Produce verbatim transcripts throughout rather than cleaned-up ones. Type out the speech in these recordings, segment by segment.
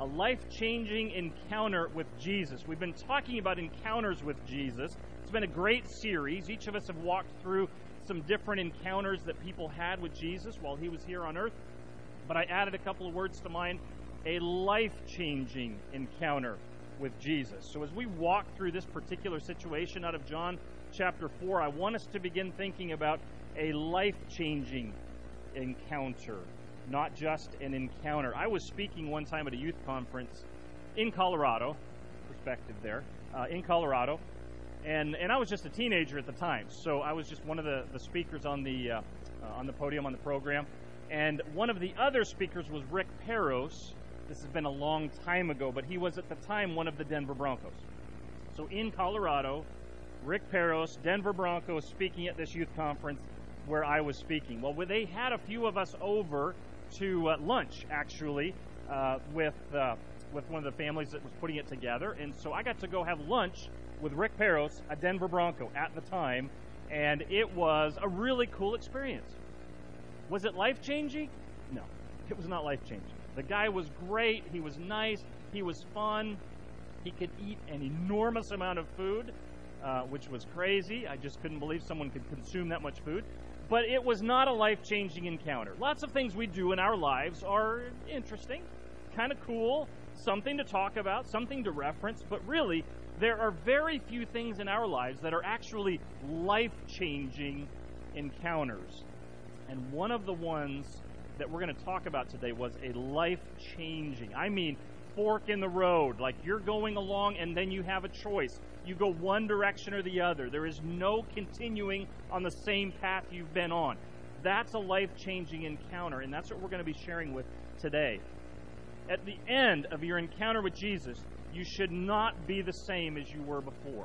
a life-changing encounter with Jesus. We've been talking about encounters with Jesus. It's been a great series. Each of us have walked through some different encounters that people had with Jesus while he was here on earth. But I added a couple of words to mine, a life-changing encounter with Jesus. So as we walk through this particular situation out of John chapter four, I want us to begin thinking about a life-changing encounter, not just an encounter. I was speaking one time at a youth conference in Colorado, perspective there, uh, in Colorado, and and I was just a teenager at the time, so I was just one of the, the speakers on the uh, uh, on the podium on the program, and one of the other speakers was Rick Peros. This has been a long time ago, but he was at the time one of the Denver Broncos. So in Colorado, Rick Peros, Denver Broncos, speaking at this youth conference where I was speaking. Well, they had a few of us over to uh, lunch, actually, uh, with uh, with one of the families that was putting it together. And so I got to go have lunch with Rick Peros, a Denver Bronco, at the time, and it was a really cool experience. Was it life-changing? No, it was not life-changing. The guy was great. He was nice. He was fun. He could eat an enormous amount of food, uh, which was crazy. I just couldn't believe someone could consume that much food. But it was not a life-changing encounter. Lots of things we do in our lives are interesting, kind of cool, something to talk about, something to reference, but really, there are very few things in our lives that are actually life-changing encounters. And one of the ones that we're going to talk about today was a life-changing, I mean, fork in the road, like you're going along and then you have a choice. You go one direction or the other. There is no continuing on the same path you've been on. That's a life-changing encounter, and that's what we're going to be sharing with today. At the end of your encounter with Jesus, you should not be the same as you were before.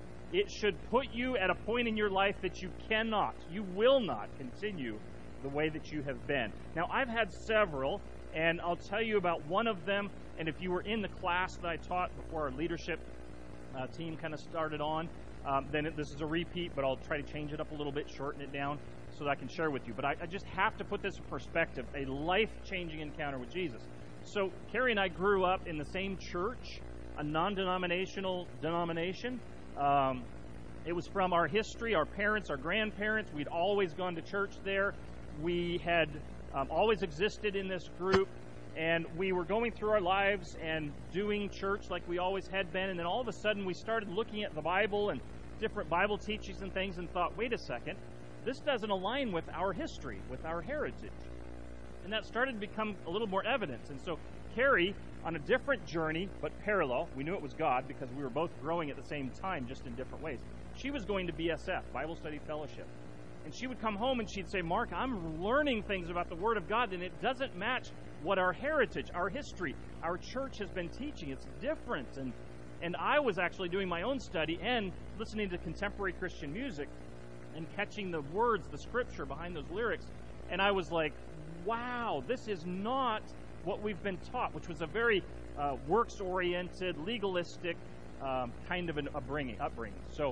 It should put you at a point in your life that you cannot, you will not continue the way that you have been. Now, I've had several, and I'll tell you about one of them. And if you were in the class that I taught before our leadership uh, team kind of started on, um, then it, this is a repeat, but I'll try to change it up a little bit, shorten it down so that I can share with you. But I, I just have to put this in perspective, a life-changing encounter with Jesus. So Carrie and I grew up in the same church, a non-denominational denomination. Um, it was from our history, our parents, our grandparents. We'd always gone to church there. We had um, always existed in this group, and we were going through our lives and doing church like we always had been, and then all of a sudden we started looking at the Bible and different Bible teachings and things and thought, wait a second, this doesn't align with our history, with our heritage. And that started to become a little more evidence. And so Carrie, on a different journey, but parallel, we knew it was God because we were both growing at the same time, just in different ways. She was going to B S F, Bible Study Fellowship. And she would come home and she'd say, Mark, I'm learning things about the Word of God, and it doesn't match what our heritage, our history, our church has been teaching. It's different. And and I was actually doing my own study and listening to contemporary Christian music and catching the words, the scripture behind those lyrics. And I was like, wow, this is not what we've been taught, which was a very uh, works-oriented, legalistic um, kind of an upbringing. upbringing. So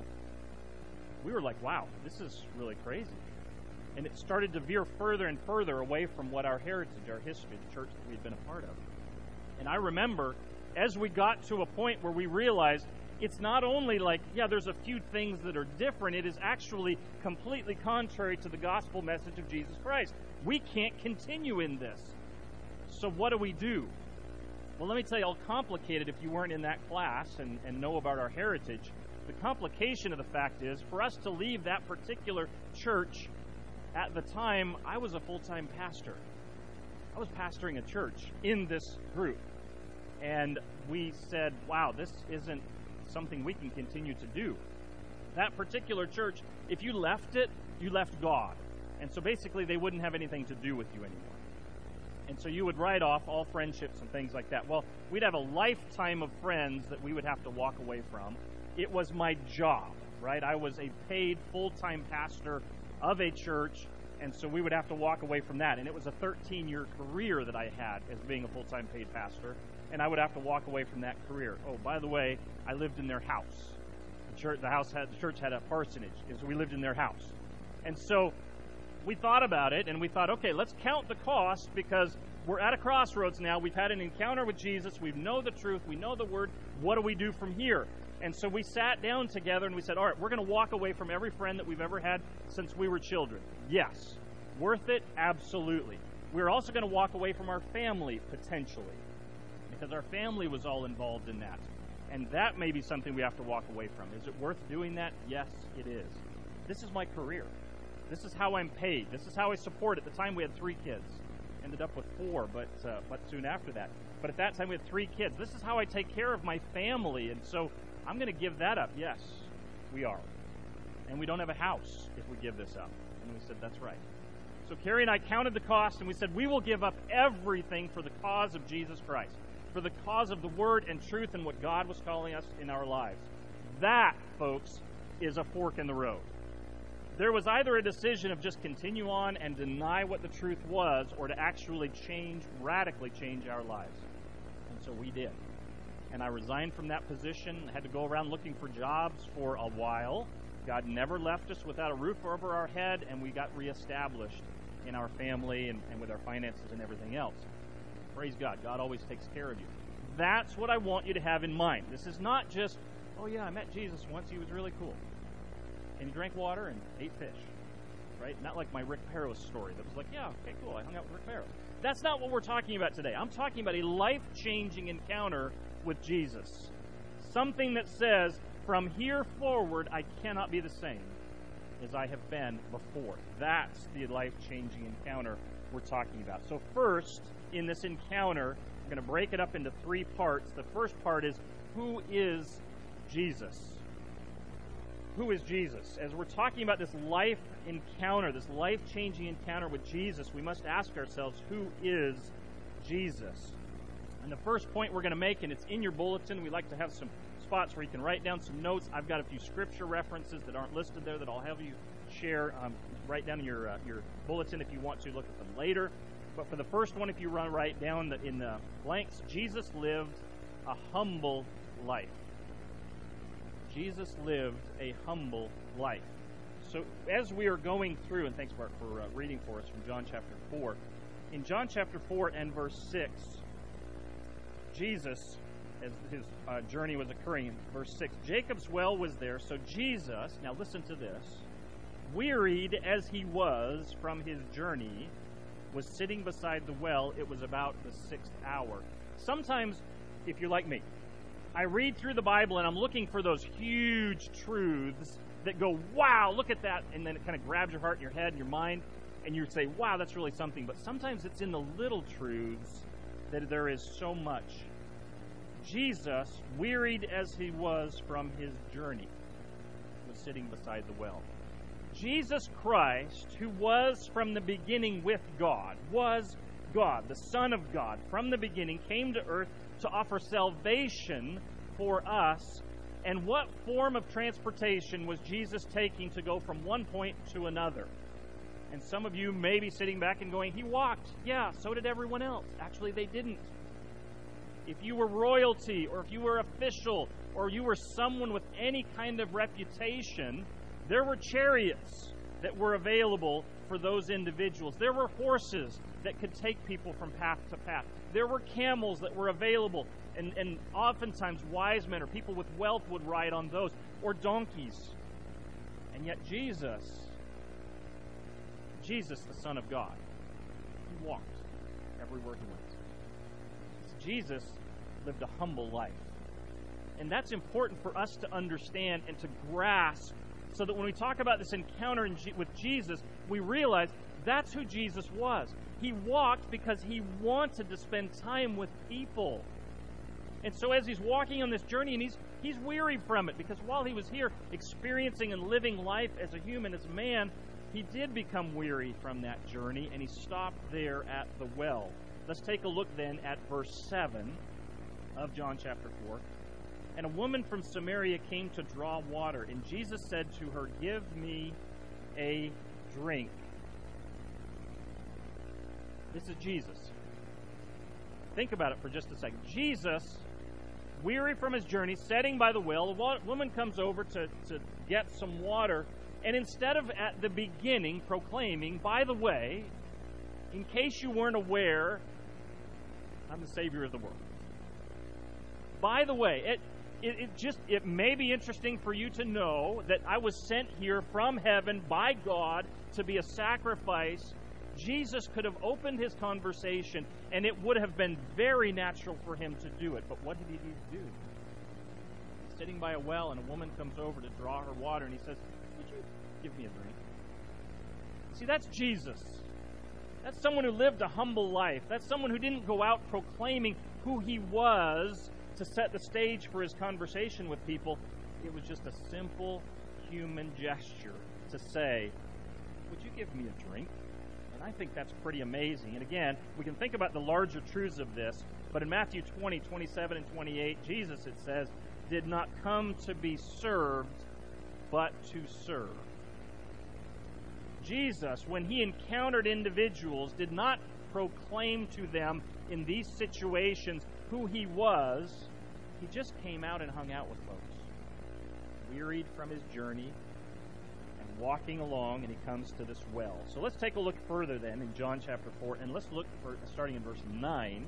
we were like, wow, this is really crazy. And it started to veer further and further away from what our heritage, our history, the church that we'd been a part of. And I remember as we got to a point where we realized it's not only like, yeah, there's a few things that are different, it is actually completely contrary to the gospel message of Jesus Christ. We can't continue in this. So what do we do? Well, let me tell you how complicated, if you weren't in that class and, and know about our heritage, the complication of the fact is, for us to leave that particular church, at the time, I was a full-time pastor. I was pastoring a church in this group. And we said, wow, this isn't something we can continue to do. That particular church, if you left it, you left God. And so basically they wouldn't have anything to do with you anymore. And so you would write off all friendships and things like that. Well, we'd have a lifetime of friends that we would have to walk away from. It was my job, right? I was a paid full-time pastor of a church, and so we would have to walk away from that. And it was a thirteen-year career that I had as being a full-time paid pastor, and I would have to walk away from that career. Oh, by the way, I lived in their house. The church, the house had, the church had a parsonage, and so we lived in their house. And so we thought about it, and we thought, okay, let's count the cost, because we're at a crossroads now. We've had an encounter with Jesus. We know the truth. We know the Word. What do we do from here? And so we sat down together and we said, all right, we're going to walk away from every friend that we've ever had since we were children. Yes. Worth it? Absolutely. We're also going to walk away from our family, potentially, because our family was all involved in that. And that may be something we have to walk away from. Is it worth doing that? Yes, it is. This is my career. This is how I'm paid. This is how I support. At the time, we had three kids. Ended up with four, but uh, but soon after that. But at that time, we had three kids. This is how I take care of my family. And so I'm going to give that up. Yes, we are. And we don't have a house if we give this up. And we said, that's right. So Carrie and I counted the cost, and we said, we will give up everything for the cause of Jesus Christ, for the cause of the Word and truth and what God was calling us in our lives. That, folks, is a fork in the road. There was either a decision of just continue on and deny what the truth was, or to actually change, radically change our lives. And so we did. And I resigned from that position. I had to go around looking for jobs for a while. God never left us without a roof over our head, and we got reestablished in our family and, and with our finances and everything else. Praise God. God always takes care of you. That's what I want you to have in mind. This is not just, oh yeah, I met Jesus once. He was really cool. And he drank water and ate fish. Right? Not like my Rick Parrott story that was like, yeah, okay, cool. I hung out with Rick Parrott. That's not what we're talking about today. I'm talking about a life-changing encounter with Jesus. Something that says, from here forward, I cannot be the same as I have been before. That's the life-changing encounter we're talking about. So first, in this encounter, we're going to break it up into three parts. The first part is, who is Jesus? Who is Jesus? As we're talking about this life encounter, this life-changing encounter with Jesus, we must ask ourselves, who is Jesus? And the first point we're going to make, and it's in your bulletin, we like to have some spots where you can write down some notes. I've got a few scripture references that aren't listed there that I'll have you share. Um, write down in your, uh, your bulletin if you want to look at them later. But for the first one, if you run write down the, in the blanks, Jesus lived a humble life. Jesus lived a humble life. So as we are going through, and thanks, Bart, for uh, reading for us from John chapter four. In John chapter four and verse six, Jesus, as his uh, journey was occurring, in verse six, Jacob's well was there, so Jesus, now listen to this, wearied as he was from his journey, was sitting beside the well. It was about the sixth hour. Sometimes, if you're like me, I read through the Bible and I'm looking for those huge truths that go, wow, look at that, and then it kind of grabs your heart and your head and your mind, and you say, wow, that's really something. But sometimes it's in the little truths that there is so much. Jesus, wearied as he was from his journey, was sitting beside the well. Jesus Christ, who was from the beginning with God, was God, the Son of God, from the beginning, came to earth to offer salvation for us. And what form of transportation was Jesus taking to go from one point to another? And some of you may be sitting back and going, he walked. Yeah, so did everyone else. Actually, they didn't. If you were royalty, or if you were official, or you were someone with any kind of reputation, there were chariots that were available for those individuals. There were horses that could take people from path to path. There were camels that were available, and, and oftentimes wise men or people with wealth would ride on those, or donkeys. And yet Jesus, Jesus, the Son of God, he walked everywhere he went. Jesus lived a humble life. And that's important for us to understand and to grasp, so that when we talk about this encounter in G- with Jesus, we realize that's who Jesus was. He walked because he wanted to spend time with people. And so as he's walking on this journey, and he's he's weary from it, because while he was here experiencing and living life as a human, as a man, he did become weary from that journey, and he stopped there at the well. Let's take a look then at verse seven of John chapter four. And a woman from Samaria came to draw water, and Jesus said to her, give me a drink. This is Jesus. Think about it for just a second. Jesus, weary from his journey, sitting by the well, a woman comes over to, to get some water, and instead of at the beginning proclaiming, by the way, in case you weren't aware, I'm the Savior of the world. By the way, it, it, it just it may be interesting for you to know that I was sent here from heaven by God to be a sacrifice. Jesus could have opened his conversation, and it would have been very natural for him to do it. But what did he do? He's sitting by a well, and a woman comes over to draw her water, and he says, "Would you give me a drink?" See, that's Jesus. That's someone who lived a humble life. That's someone who didn't go out proclaiming who he was to set the stage for his conversation with people. It was just a simple human gesture to say, "Would you give me a drink?" And I think that's pretty amazing. And again, we can think about the larger truths of this, but in Matthew twenty, twenty-seven, and twenty-eight, Jesus, it says, did not come to be served, but to serve. Jesus, when he encountered individuals, did not proclaim to them in these situations who he was. He just came out and hung out with folks, wearied from his journey and walking along, and he comes to this well. So let's take a look further then in John chapter four, and let's look for starting in verse nine.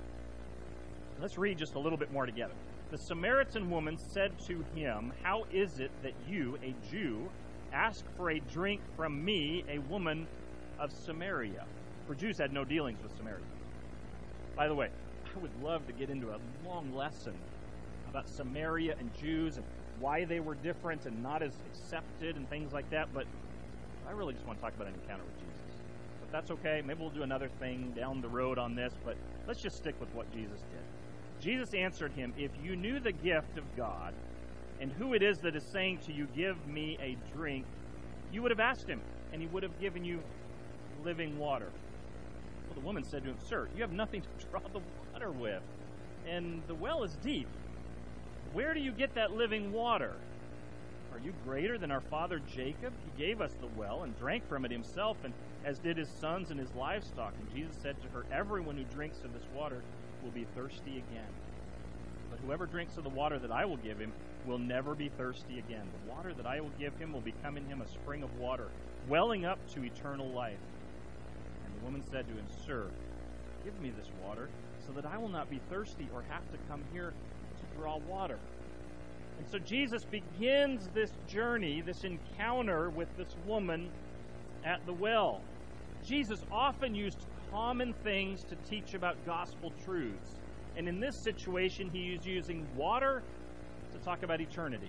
Let's read just a little bit more together. The Samaritan woman said to him, "How is it that you, a Jew, ask for a drink from me, a woman of Samaria?" For Jews had no dealings with Samaritans. By the way, I would love to get into a long lesson about Samaria and Jews and why they were different and not as accepted and things like that, but I really just want to talk about an encounter with Jesus. If that's okay, maybe we'll do another thing down the road on this, but let's just stick with what Jesus did. Jesus answered him, "If you knew the gift of God and who it is that is saying to you, 'Give me a drink,' you would have asked him, and he would have given you living water." Well, the woman said to him, "Sir, you have nothing to draw the water with, and the well is deep. Where do you get that living water? Are you greater than our father Jacob? He gave us the well and drank from it himself, and as did his sons and his livestock." And Jesus said to her, "Everyone who drinks of this water will be thirsty again. But whoever drinks of the water that I will give him will never be thirsty again. The water that I will give him will become in him a spring of water, welling up to eternal life." And the woman said to him, "Sir, give me this water, so that I will not be thirsty or have to come here to draw water." And so Jesus begins this journey, this encounter with this woman at the well. Jesus often used common things to teach about gospel truths. And in this situation, he is using water to talk about eternity,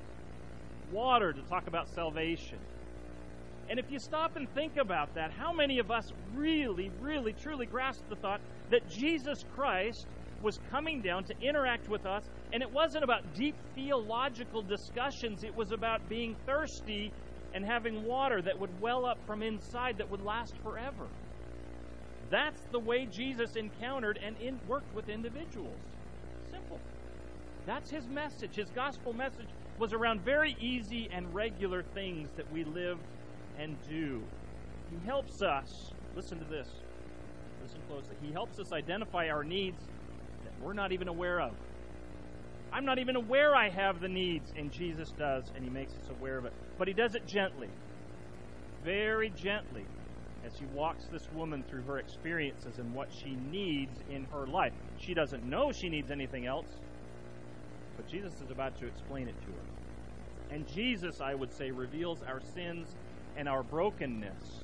water to talk about salvation. And if you stop and think about that, how many of us really, really, truly grasp the thought that Jesus Christ was coming down to interact with us, and it wasn't about deep theological discussions, it was about being thirsty and having water that would well up from inside that would last forever. That's the way Jesus encountered and in, worked with individuals. Simple. That's his message. His gospel message was around very easy and regular things that we live and do. He helps us, listen to this, listen closely, he helps us identify our needs that we're not even aware of. I'm not even aware I have the needs, and Jesus does, and he makes us aware of it. But he does it gently, very gently, as he walks this woman through her experiences and what she needs in her life. She doesn't know she needs anything else, but Jesus is about to explain it to her. And Jesus, I would say, reveals our sins and our brokenness.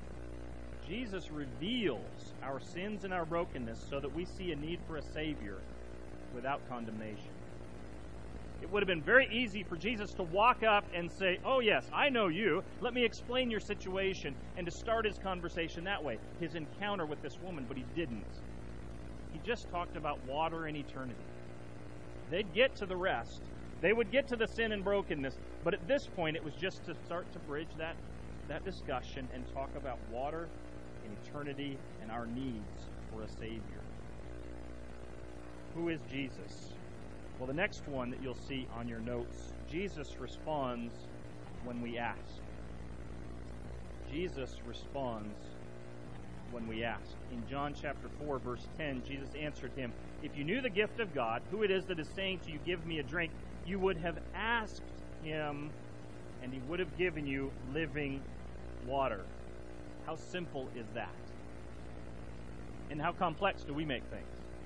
Jesus reveals our sins and our brokenness so that we see a need for a Savior without condemnation. It would have been very easy for Jesus to walk up and say, "Oh yes, I know you. Let me explain your situation," and to start his conversation that way, his encounter with this woman, but he didn't. He just talked about water and eternity. They'd get to the rest. They would get to the sin and brokenness, but at this point it was just to start to bridge that, that discussion and talk about water and eternity and our needs for a Savior. Who is Jesus? Well, the next one that you'll see on your notes, Jesus responds when we ask. Jesus responds when we ask. In John chapter four, verse ten, Jesus answered him, "If you knew the gift of God, who it is that is saying to you, 'Give me a drink,' you would have asked him, and he would have given you living water." How simple is that? And how complex do we make things?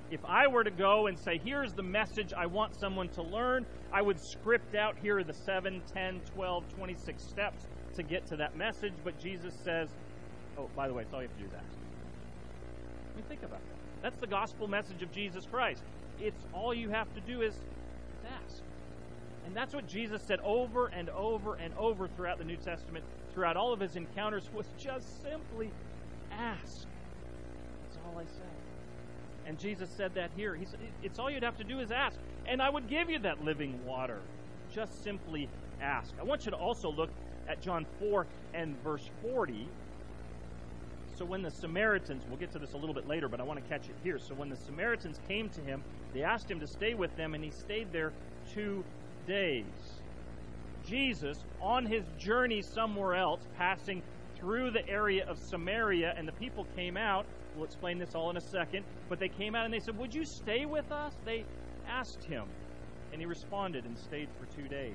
If I were to go and say, here's the message I want someone to learn, I would script out, here are the seven, ten, twelve, twenty-six steps to get to that message. But Jesus says, oh, by the way, it's all you have to do is ask. I mean, think about that. That's the gospel message of Jesus Christ. It's all you have to do is, is ask. And that's what Jesus said over and over and over throughout the New Testament, throughout all of his encounters, was just simply ask. That's all I said. And Jesus said that here. He said, it's all you'd have to do is ask. And I would give you that living water. Just simply ask. I want you to also look at John four and verse forty. So when the Samaritans, we'll get to this a little bit later, but I want to catch it here. So when the Samaritans came to him, they asked him to stay with them, and he stayed there two days. Jesus, on his journey somewhere else, passing through the area of Samaria, and the people came out. We'll explain this all in a second. But they came out and they said, would you stay with us? They asked him. And he responded and stayed for two days.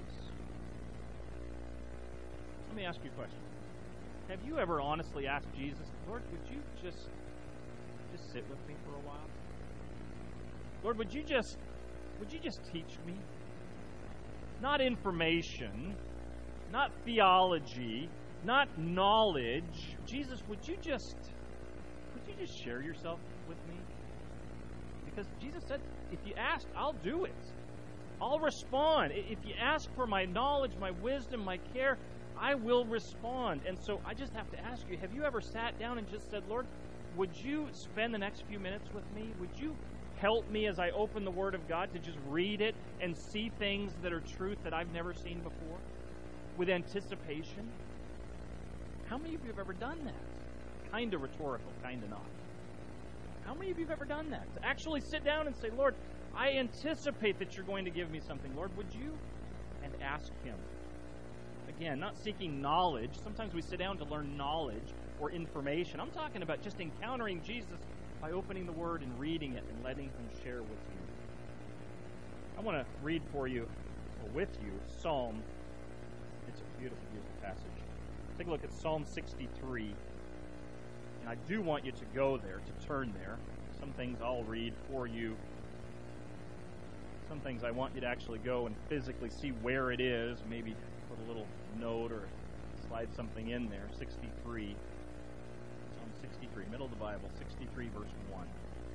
Let me ask you a question. Have you ever honestly asked Jesus, Lord, would you just, just sit with me for a while? Lord, would you just, would you just teach me? Not information, not theology, not knowledge. Jesus, would you just, would you just share yourself with me? Because Jesus said, if you ask, I'll do it. I'll respond. If you ask for my knowledge, my wisdom, my care, I will respond. And so I just have to ask you, have you ever sat down and just said, Lord, would you spend the next few minutes with me? Would you help me as I open the Word of God to just read it and see things that are truth that I've never seen before with anticipation? How many of you have ever done that? Kind of rhetorical, kind of not. How many of you have ever done that? To actually sit down and say, Lord, I anticipate that you're going to give me something. Lord, would you? And ask Him. Again, not seeking knowledge. Sometimes we sit down to learn knowledge or information. I'm talking about just encountering Jesus by opening the Word and reading it and letting Him share with you. I want to read for you, or with you, Psalm. It's a beautiful, beautiful passage. Take a look at Psalm sixty-three. And I do want you to go there, to turn there. Some things I'll read for you. Some things I want you to actually go and physically see where it is. Maybe put a little note or slide something in there. sixty-three. Psalm sixty-three, middle of the Bible, sixty-three, verse one.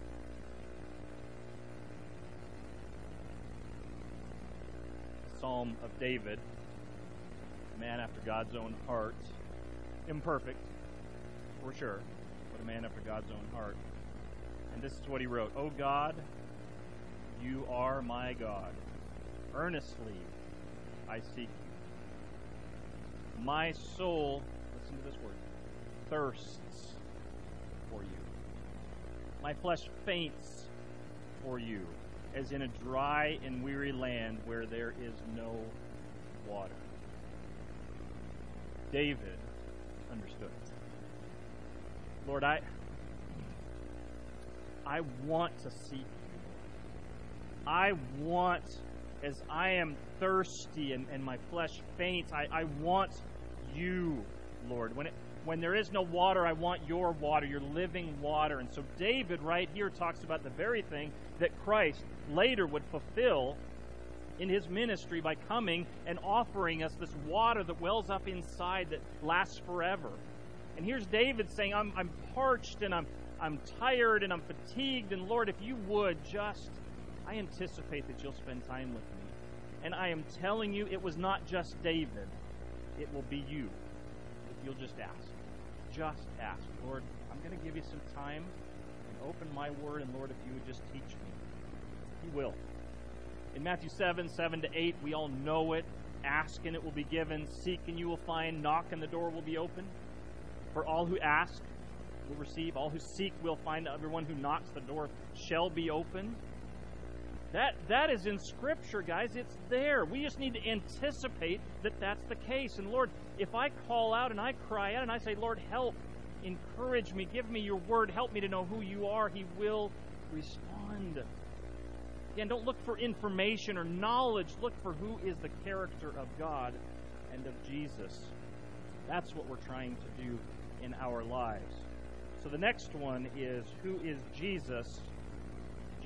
The Psalm of David, a man after God's own heart. Imperfect, for sure, but a man after God's own heart. And this is what he wrote. O God, you are my God. Earnestly I seek you. My soul, listen to this word, thirsts for you. My flesh faints for you, as in a dry and weary land where there is no water. David understood. Lord, I I want to seek you. I want, as I am thirsty and, and my flesh faints, I, I want you, Lord. When it when there is no water, I want your water, your living water. And so David right here talks about the very thing that Christ later would fulfill in his ministry by coming and offering us this water that wells up inside that lasts forever. And here's David saying, I'm, I'm parched and I'm, I'm tired and I'm fatigued. And Lord, if you would just, I anticipate that you'll spend time with me. And I am telling you, it was not just David. It will be you. If you'll just ask. Just ask. Lord, I'm going to give you some time and open my word. And Lord, if you would just teach me. He will. In Matthew seven, seven to eight, we all know it. Ask and it will be given. Seek and you will find. Knock and the door will be opened. For all who ask will receive. All who seek will find. Everyone who knocks, the door shall be opened. That, that is in Scripture, guys. It's there. We just need to anticipate that that's the case. And Lord, if I call out and I cry out and I say, Lord, help, encourage me, give me your word, help me to know who you are, He will respond. Again, don't look for information or knowledge. Look for who is the character of God and of Jesus. That's what we're trying to do in our lives. So the next one is, who is Jesus?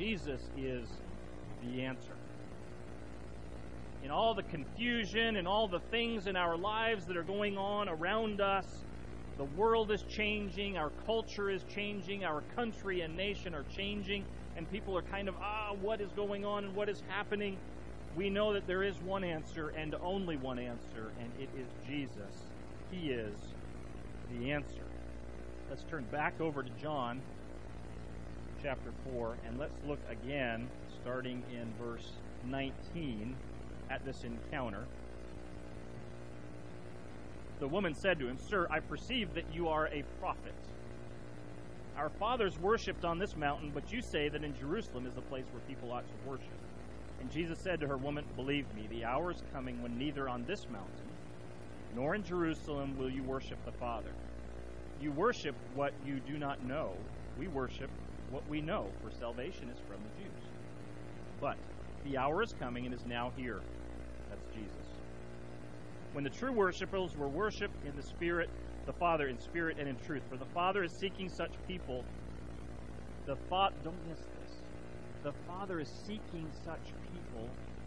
Jesus is the answer. In all the confusion and all the things in our lives that are going on around us, the world is changing, our culture is changing, our country and nation are changing, and people are kind of, ah, what is going on and what is happening? We know that there is one answer and only one answer, and it is Jesus. He is the answer. Let's turn back over to John chapter four, and let's look again, starting in verse nineteen, at this encounter. The woman said to him, "Sir, I perceive that you are a prophet. Our fathers worshipped on this mountain, but you say that in Jerusalem is the place where people ought to worship." And Jesus said to her, "Woman, believe me, the hour is coming when neither on this mountain nor in Jerusalem will you worship the Father. You worship what you do not know. We worship what we know, for salvation is from the Jews. But the hour is coming and is now here." That's Jesus. "When the true worshipers will worship in the Spirit, the Father in spirit and in truth. For the Father is seeking such people." The Father, don't miss this. The Father is seeking such people.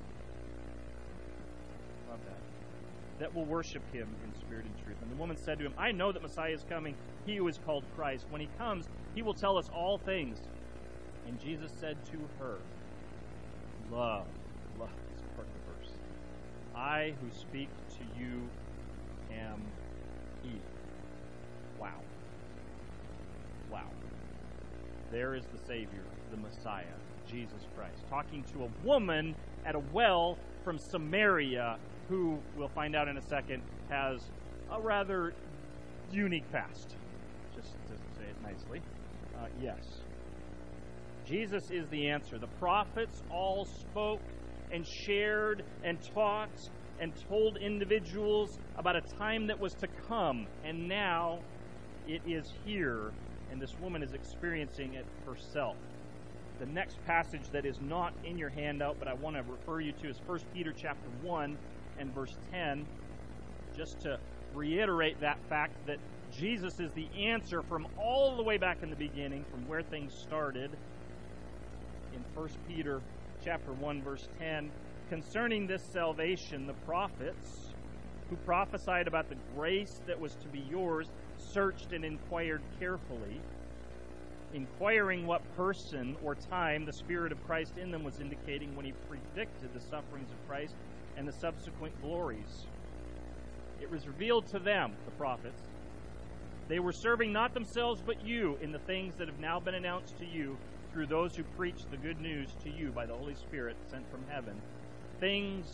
Love that. That will worship Him in spirit and truth. And the woman said to him, "I know that Messiah is coming, He who is called Christ. When He comes, He will tell us all things." And Jesus said to her, love, love this part of the verse, "I who speak to you am He." Wow. Wow. There is the Savior, the Messiah, Jesus Christ, talking to a woman at a well from Samaria who, we'll find out in a second, has a rather unique past, just to say it nicely. Uh, yes. Jesus is the answer. The prophets all spoke and shared and taught and told individuals about a time that was to come, and now it is here, and this woman is experiencing it herself. The next passage that is not in your handout, but I want to refer you to, is First Peter chapter one and verse ten, just to reiterate that fact that Jesus is the answer from all the way back in the beginning, from where things started. In First Peter chapter one, verse ten, "Concerning this salvation, the prophets who prophesied about the grace that was to be yours searched and inquired carefully, inquiring what person or time the Spirit of Christ in them was indicating when He predicted the sufferings of Christ and the subsequent glories. It was revealed to them," the prophets, "they were serving not themselves but you in the things that have now been announced to you through those who preach the good news to you by the Holy Spirit sent from heaven. Things,"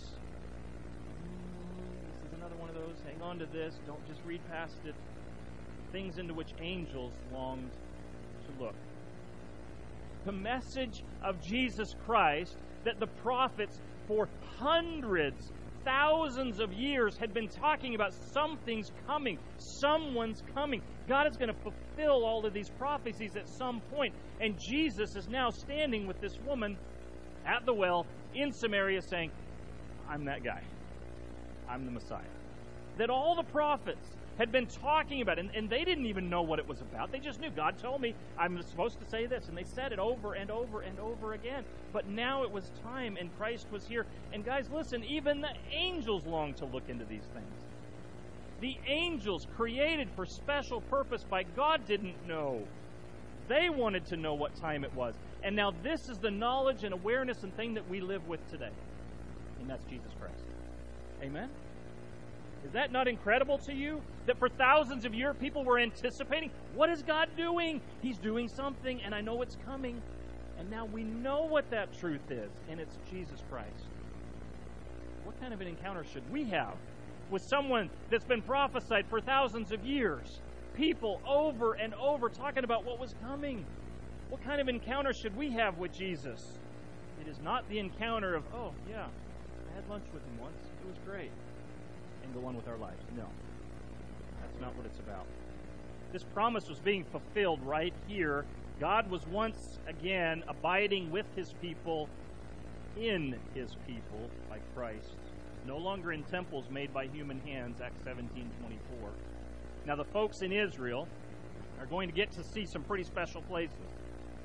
this is another one of those, hang on to this, don't just read past it, "things into which angels longed to look." The message of Jesus Christ that the prophets for hundreds, thousands of years had been talking about, something's coming, someone's coming. God is going to fulfill all of these prophecies at some point. And Jesus is now standing with this woman at the well in Samaria saying, "I'm that guy. I'm the Messiah." That all the prophets had been talking about, and, and they didn't even know what it was about. They just knew, God told me I'm supposed to say this, and they said it over and over and over again. But now it was time, and Christ was here. And guys, listen, even the angels long to look into these things. The angels, created for special purpose by God, didn't know. They wanted to know what time it was. And now this is the knowledge and awareness and thing that we live with today. And that's Jesus Christ. Amen? Is that not incredible to you? That for thousands of years people were anticipating, what is God doing? He's doing something, and I know it's coming. And now we know what that truth is, and it's Jesus Christ. What kind of an encounter should we have with someone that's been prophesied for thousands of years? People over and over talking about what was coming. What kind of encounter should we have with Jesus? It is not the encounter of, oh, yeah, I had lunch with him once. It was great. And go on with our lives. No. That's not what it's about. This promise was being fulfilled right here. God was once again abiding with His people, in His people, by Christ. No longer in temples made by human hands, Acts seventeen twenty-four. Now the folks in Israel are going to get to see some pretty special places.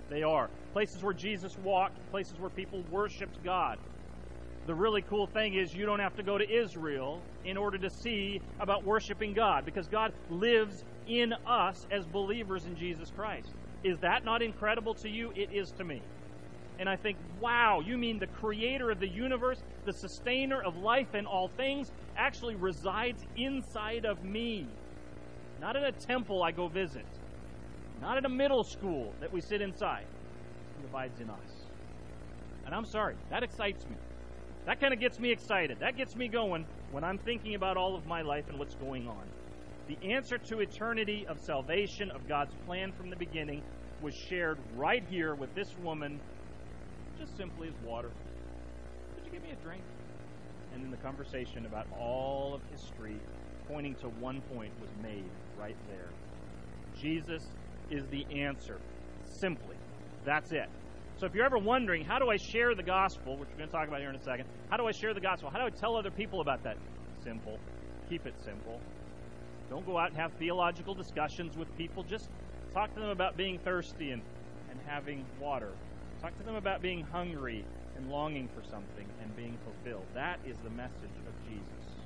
They are. Places where Jesus walked, places where people worshiped God. The really cool thing is you don't have to go to Israel in order to see about worshiping God, because God lives in us as believers in Jesus Christ. Is that not incredible to you? It is to me. And I think, wow, you mean the creator of the universe, the sustainer of life and all things, actually resides inside of me. Not in a temple I go visit. Not in a middle school that we sit inside. He abides in us. And I'm sorry, that excites me. That kind of gets me excited. That gets me going when I'm thinking about all of my life and what's going on. The answer to eternity of salvation, of God's plan from the beginning, was shared right here with this woman, just simply as water. Would you give me a drink? And then the conversation about all of history pointing to one point was made right there. Jesus is the answer. Simply. That's it. So if you're ever wondering, how do I share the gospel, which we're going to talk about here in a second, how do I share the gospel? How do I tell other people about that? Simple. Keep it simple. Don't go out and have theological discussions with people. Just talk to them about being thirsty and, and having water. Talk to them about being hungry and longing for something and being fulfilled. That is the message of Jesus.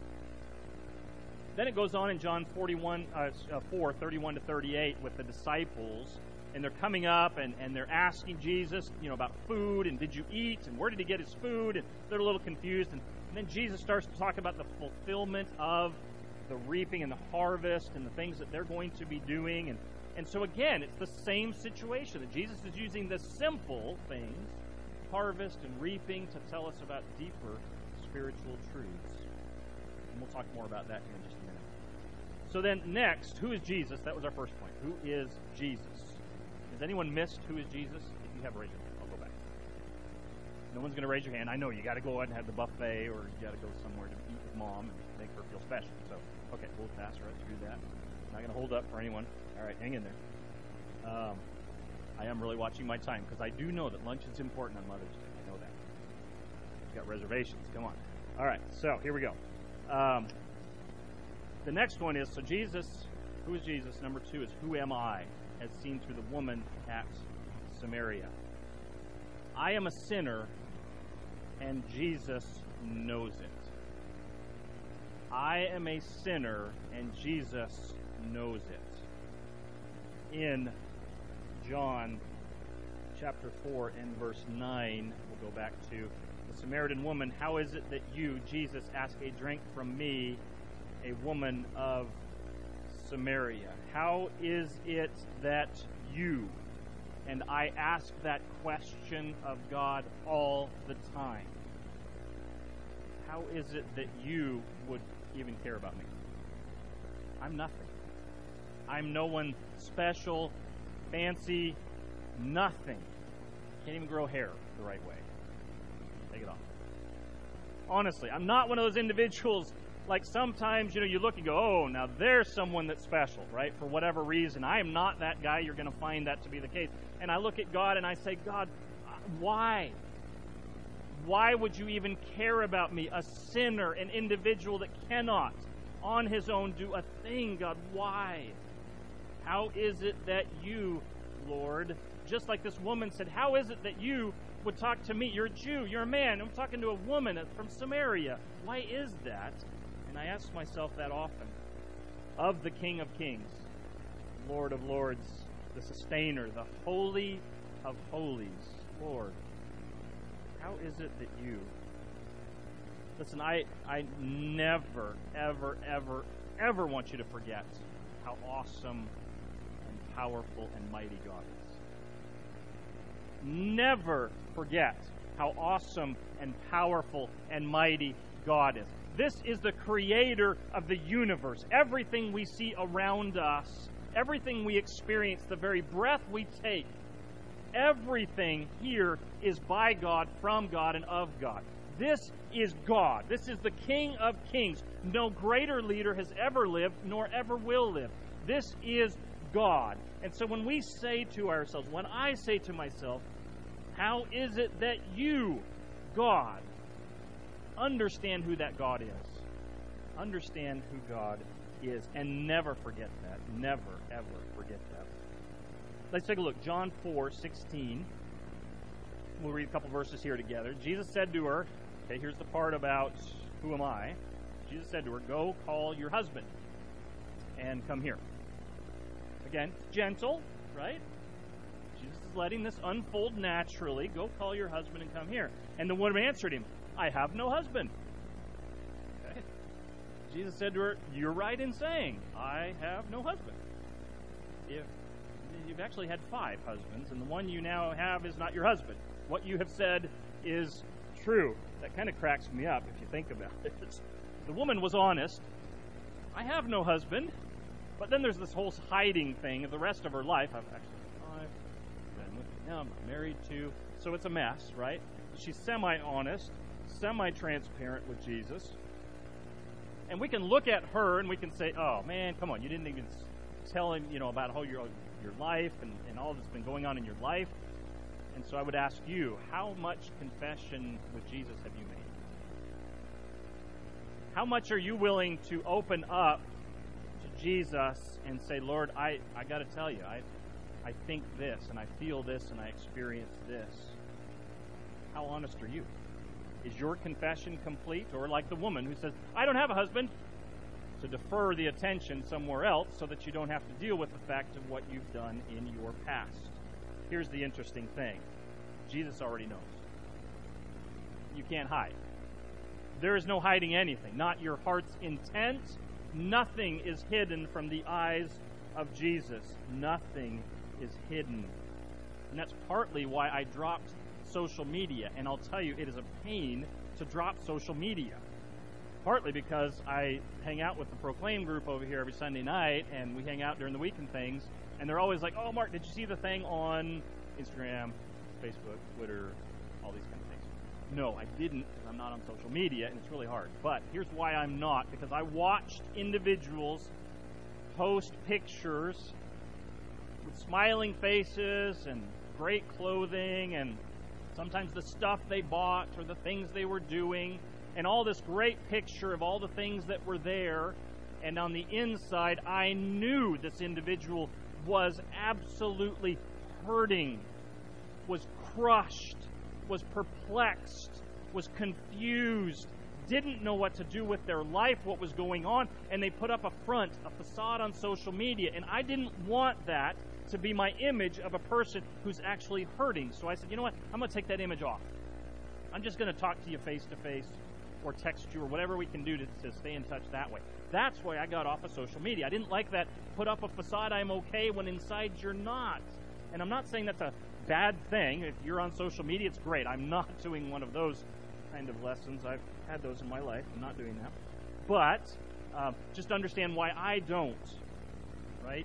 Then it goes on in John forty-one, uh, four, thirty-one to thirty-eight with the disciples, and they're coming up and, and they're asking Jesus, you know, about food and did you eat and where did he get his food, and they're a little confused. And, and then Jesus starts to talk about the fulfillment of the reaping and the harvest and the things that they're going to be doing. And And so again, it's the same situation that Jesus is using the simple things, harvest and reaping, to tell us about deeper spiritual truths. And we'll talk more about that here in just a minute. So then next, who is Jesus? That was our first point. Who is Jesus? Has anyone missed who is Jesus? If you have, raise your hand. I'll go back. No one's going to raise your hand. I know you got to go out and have the buffet, or you got to go somewhere to eat with mom and make her feel special. So, okay, we'll pass right through that. Not going to hold up for anyone. All right, hang in there. Um, I am really watching my time because I do know that lunch is important on Mother's Day. I know that. I've got reservations. Come on. All right, so here we go. Um, the next one is, so Jesus, who is Jesus? Number two is, who am I, as seen through the woman at Samaria. I am a sinner, and Jesus knows it. I am a sinner, and Jesus knows it. In John chapter four and verse nine, we'll go back to the Samaritan woman. How is it that you, Jesus, ask a drink from me, a woman of Samaria? How is it that you, and I ask that question of God all the time, how is it that you would even care about me? I'm nothing. I'm no one special, fancy, nothing. Can't even grow hair the right way. Take it off. Honestly, I'm not one of those individuals, like sometimes, you know, you look and go, oh, now there's someone that's special, right? For whatever reason. I am not that guy. You're going to find that to be the case. And I look at God and I say, God, why? Why would you even care about me? A sinner, an individual that cannot on his own do a thing. God, why? How is it that you, Lord, just like this woman said, how is it that you would talk to me? You're a Jew, you're a man. I'm talking to a woman from Samaria. Why is that? And I ask myself that often. Of the King of Kings, Lord of Lords, the Sustainer, the Holy of Holies, Lord, how is it that you... Listen, I, I never, ever, ever, ever want you to forget how awesome and powerful and mighty God is. Never forget how awesome and powerful and mighty God is. This is the creator of the universe. Everything we see around us, everything we experience, the very breath we take, everything here is by God, from God, and of God. This is God. This is the King of Kings. No greater leader has ever lived, nor ever will live. This is God. And so when we say to ourselves, when I say to myself, how is it that you, God, understand who that God is? Understand who God is. And never forget that. Never, ever forget that. Let's take a look. John four sixteen. We'll read a couple verses here together. Jesus said to her, okay, here's the part about who am I. Jesus said to her, go call your husband and come here. Again, gentle, right? Jesus is letting this unfold naturally. Go call your husband and come here. And the woman answered him, I have no husband. Okay. Jesus said to her, you're right in saying, I have no husband. If you've actually had five husbands, and the one you now have is not your husband. What you have said is true. That kind of cracks me up if you think about it. The woman was honest. I have no husband. But then there's this whole hiding thing of the rest of her life. I've actually five, been with him, I'm married to. So it's a mess, right? She's semi-honest, semi-transparent with Jesus. And we can look at her and we can say, oh, man, come on, you didn't even tell him, you know, about how your your life and, and all that's been going on in your life. And so I would ask you, how much confession with Jesus have you made? How much are you willing to open up to Jesus and say, Lord, I, I got to tell you, I, I think this, and I feel this, and I experience this. How honest are you? Is your confession complete? Or like the woman who says, I don't have a husband, to defer the attention somewhere else so that you don't have to deal with the fact of what you've done in your past. Here's the interesting thing. Jesus already knows. You can't hide. There is no hiding anything. Not your heart's intent. Nothing is hidden from the eyes of Jesus. Nothing is hidden. And that's partly why I dropped social media. And I'll tell you, it is a pain to drop social media. Partly because I hang out with the Proclaim group over here every Sunday night, and we hang out during the week and things, and they're always like, oh, Mark, did you see the thing on Instagram, Facebook, Twitter, all these kind of things? No, I didn't, because I'm not on social media, and it's really hard. But here's why I'm not, because I watched individuals post pictures with smiling faces and great clothing, and sometimes the stuff they bought or the things they were doing, and all this great picture of all the things that were there. And on the inside, I knew this individual was absolutely hurting, was crushed, was perplexed, was confused, didn't know what to do with their life, what was going on, and they put up a front, a facade on social media. And I didn't want that to be my image of a person who's actually hurting. So I said, you know what? I'm going to take that image off. I'm just going to talk to you face to face, or text you, or whatever we can do to, to stay in touch that way. That's why I got off of social media. I didn't like that put up a facade, I'm okay, when inside you're not. And I'm not saying that's a bad thing. If you're on social media, it's great. I'm not doing one of those kind of lessons. I've had those in my life. I'm not doing that. But uh, just understand why I don't, right?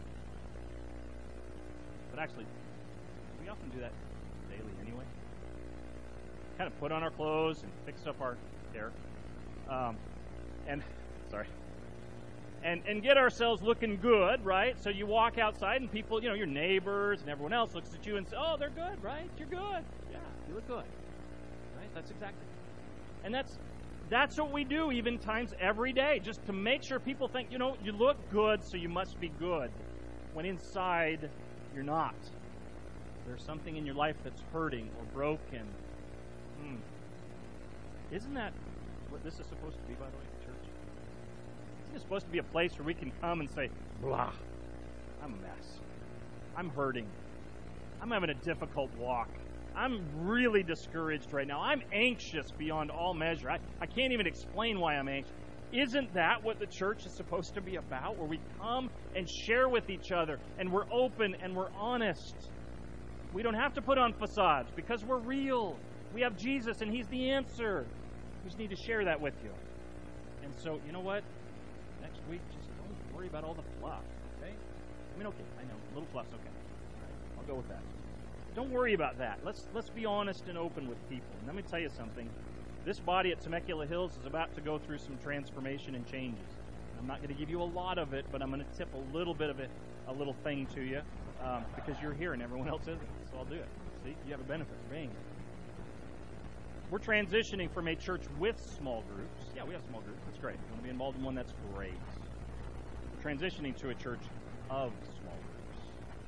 But actually, we often do that daily anyway. Kind of put on our clothes and fix up our hair, um, and sorry, and and get ourselves looking good, right? So you walk outside and people, you know, your neighbors and everyone else looks at you and says, "Oh, they're good, right? You're good. Yeah, you look good, right? That's exactly." And that's that's what we do, even times every day, just to make sure people think, you know, you look good, so you must be good, when inside you're not. There's something in your life that's hurting or broken. Hmm. Isn't that what this is supposed to be, by the way, church? Isn't it supposed to be a place where we can come and say, blah, I'm a mess. I'm hurting. I'm having a difficult walk. I'm really discouraged right now. I'm anxious beyond all measure. I, I can't even explain why I'm anxious. Isn't that what the church is supposed to be about, where we come and share with each other, and we're open and we're honest? We don't have to put on facades because we're real. We have Jesus, and He's the answer. We just need to share that with you. And so, you know what? Next week, just don't worry about all the fluff, okay? I mean, okay, I know, a little fluff's okay. All right, I'll go with that. Don't worry about that. Let's let's be honest and open with people. And let me tell you something. This body at Temecula Hills is about to go through some transformation and changes. I'm not going to give you a lot of it, but I'm going to tip a little bit of it, a little thing to you, um, because you're here and everyone else isn't. So I'll do it. See, you have a benefit for being here. We're transitioning from a church with small groups. Yeah, we have small groups. That's great. If you want to be involved in one, that's great. We're transitioning to a church of small groups.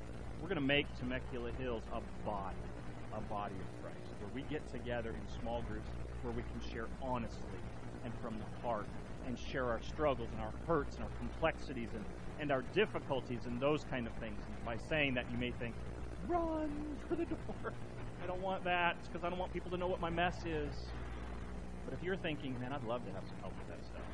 we're going to make Temecula Hills a body, a body of Christ, where we get together in small groups where we can share honestly and from the heart and share our struggles and our hurts and our complexities and, and our difficulties and those kind of things. And by saying that, you may think, run for the door. I don't want that because I don't want people to know what my mess is. But if you're thinking, man, I'd love to have some help with that stuff,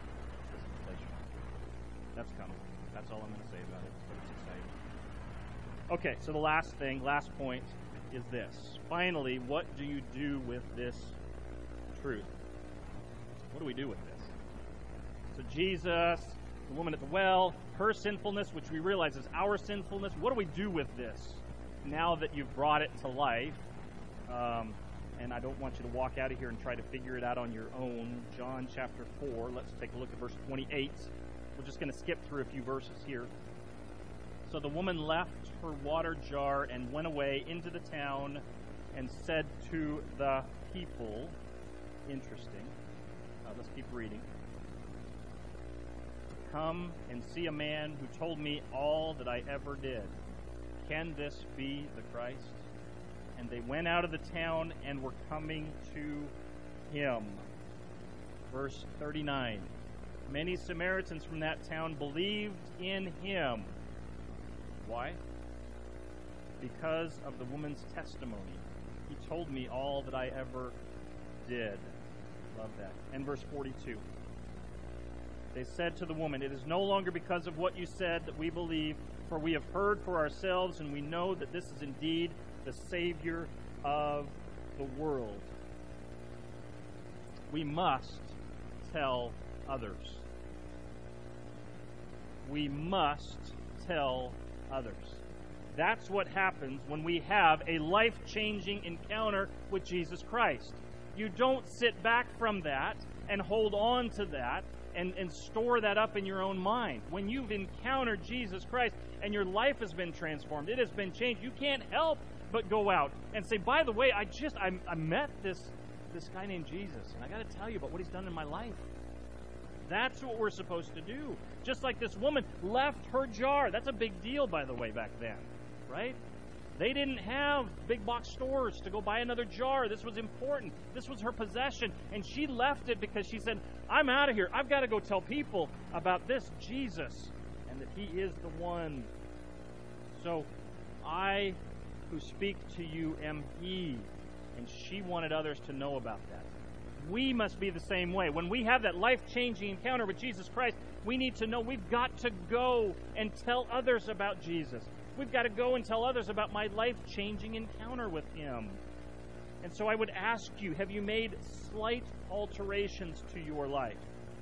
that's coming. That's all I'm going to say about it. But it's exciting. Okay, so the last thing, last point is this. Finally, what do you do with this truth? What do we do with this? So Jesus, the woman at the well, her sinfulness, which we realize is our sinfulness. What do we do with this now that you've brought it to life? Um, and I don't want you to walk out of here and try to figure it out on your own. John chapter four, let's take a look at verse twenty-eight. We're just going to skip through a few verses here. So the woman left her water jar and went away into the town and said to the people, interesting, uh, let's keep reading. Come and see a man who told me all that I ever did. Can this be the Christ? And they went out of the town and were coming to him. Verse thirty-nine. Many Samaritans from that town believed in him. Why? Because of the woman's testimony. He told me all that I ever did. Love that. And verse forty-two. They said to the woman, it is no longer because of what you said that we believe, for we have heard for ourselves, and we know that this is indeed the Savior of the world. We must tell others. We must tell others. That's what happens when we have a life-changing encounter with Jesus Christ. You don't sit back from that and hold on to that and, and store that up in your own mind. When you've encountered Jesus Christ and your life has been transformed, it has been changed, you can't help but go out and say, by the way, I just, I, I met this, this guy named Jesus, and I got to tell you about what he's done in my life. That's what we're supposed to do. Just like this woman left her jar. That's a big deal, by the way, back then, right? They didn't have big box stores to go buy another jar. This was important. This was her possession. And she left it because she said, I'm out of here. I've got to go tell people about this Jesus and that he is the one. So I who speak to you am he. And she wanted others to know about that. We must be the same way. When we have that life-changing encounter with Jesus Christ, we need to know we've got to go and tell others about Jesus. We've got to go and tell others about my life-changing encounter with him. And so I would ask you, have you made slight alterations to your life?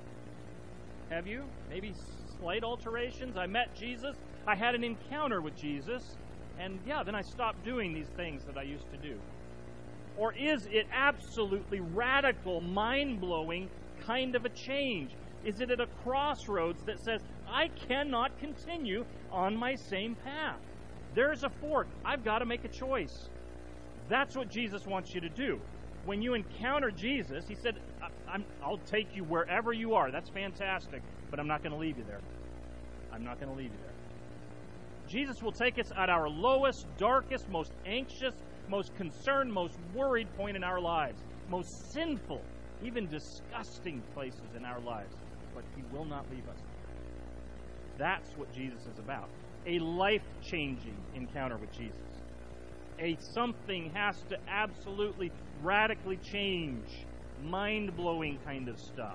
Have you? Maybe slight alterations? I met Jesus. I had an encounter with Jesus. And yeah, then I stopped doing these things that I used to do. Or is it absolutely radical, mind-blowing kind of a change? Is it at a crossroads that says, I cannot continue on my same path? There's a fork. I've got to make a choice. That's what Jesus wants you to do. When you encounter Jesus, he said, I'm, I'll take you wherever you are. That's fantastic, but I'm not going to leave you there. I'm not going to leave you there. Jesus will take us at our lowest, darkest, most anxious, most concerned, most worried point in our lives, most sinful, even disgusting places in our lives, but he will not leave us. That's what Jesus is about. A life-changing encounter with Jesus. A something has to absolutely, radically change, mind-blowing kind of stuff.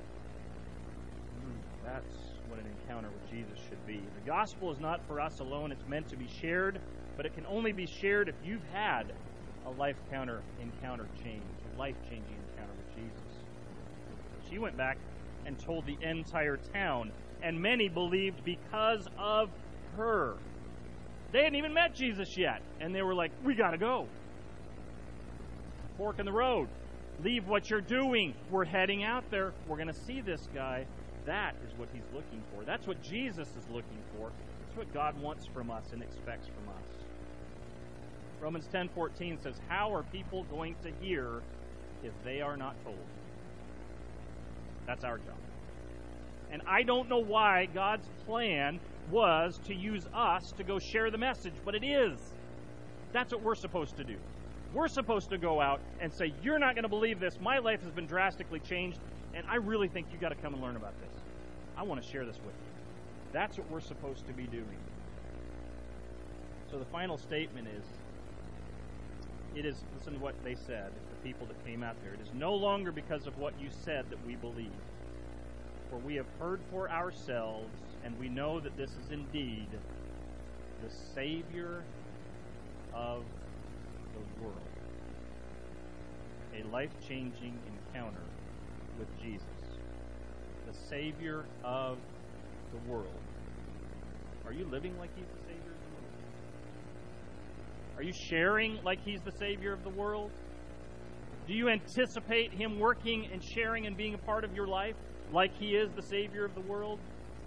That's what an encounter with Jesus should be. The gospel is not for us alone. It's meant to be shared, but it can only be shared if you've had a life counter encounter change, a life-changing encounter with Jesus. She went back and told the entire town, and many believed because of her. They hadn't even met Jesus yet, and they were like, we got to go. Fork in the road. Leave what you're doing. We're heading out there. We're going to see this guy. That is what he's looking for. That's what Jesus is looking for. That's what God wants from us and expects from us. Romans ten fourteen says, how are people going to hear if they are not told? That's our job. And I don't know why God's plan was to use us to go share the message, but it is. That's what we're supposed to do. We're supposed to go out and say, you're not going to believe this. My life has been drastically changed, and I really think you got to come and learn about this. I want to share this with you. That's what we're supposed to be doing. So the final statement is, it is, listen to what they said, the people that came out there. It is no longer because of what you said that we believe. For we have heard for ourselves, and we know that this is indeed the Savior of the world. A life-changing encounter with Jesus. The Savior of the world. Are you living like He's the Savior of the world? Are you sharing like He's the Savior of the world? Do you anticipate Him working and sharing and being a part of your life like He is the Savior of the world?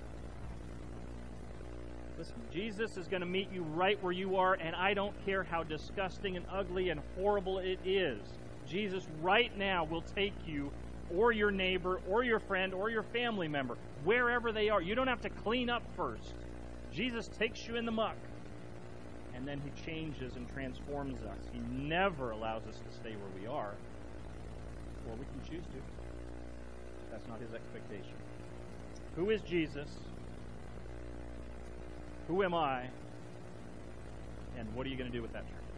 Listen, Jesus is going to meet you right where you are, and I don't care how disgusting and ugly and horrible it is. Jesus right now will take you or your neighbor or your friend or your family member, wherever they are. You don't have to clean up first. Jesus takes you in the muck, and then He changes and transforms us. He never allows us to stay where we are, or we can choose to. That's not His expectation. Who is Jesus? Who am I? And what are you going to do with that truth?